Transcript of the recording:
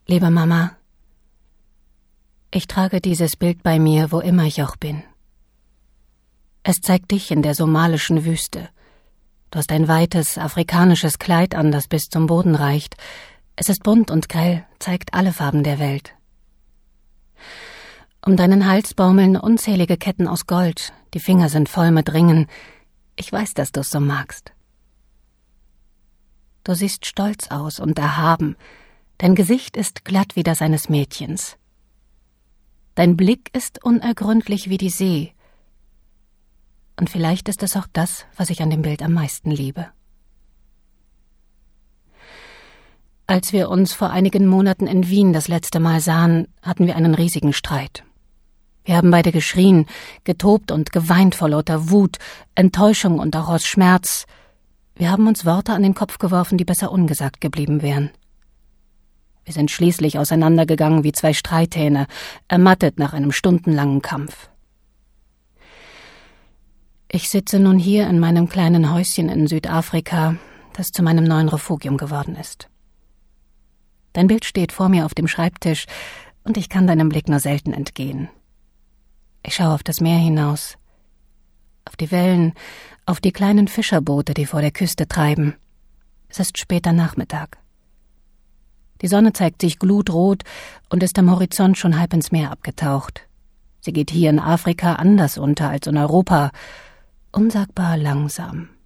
Liebe Mama, ich trage dieses Bild bei mir, wo immer ich auch bin. Es zeigt dich in der somalischen Wüste. Du hast ein weites, afrikanisches Kleid an, das bis zum Boden reicht. Es ist bunt und grell, zeigt alle Farben der Welt. Um deinen Hals baumeln unzählige Ketten aus Gold, die Finger sind voll mit Ringen. Ich weiß, dass du's so magst. Du siehst stolz aus und erhaben. Dein Gesicht ist glatt wie das eines Mädchens. Dein Blick ist unergründlich wie die See. Und vielleicht ist es auch das, was ich an dem Bild am meisten liebe. Als wir uns vor einigen Monaten in Wien das letzte Mal sahen, hatten wir einen riesigen Streit. Wir haben beide geschrien, getobt und geweint vor lauter Wut, Enttäuschung und auch aus Schmerz. Wir haben uns Worte an den Kopf geworfen, die besser ungesagt geblieben wären. Wir sind schließlich auseinandergegangen wie zwei Streithähne, ermattet nach einem stundenlangen Kampf. Ich sitze nun hier in meinem kleinen Häuschen in Südafrika, das zu meinem neuen Refugium geworden ist. Dein Bild steht vor mir auf dem Schreibtisch und ich kann deinem Blick nur selten entgehen. Ich schaue auf das Meer hinaus, auf die Wellen, auf die kleinen Fischerboote, die vor der Küste treiben. Es ist später Nachmittag. Die Sonne zeigt sich glutrot und ist am Horizont schon halb ins Meer abgetaucht. Sie geht hier in Afrika anders unter als in Europa, unsagbar langsam.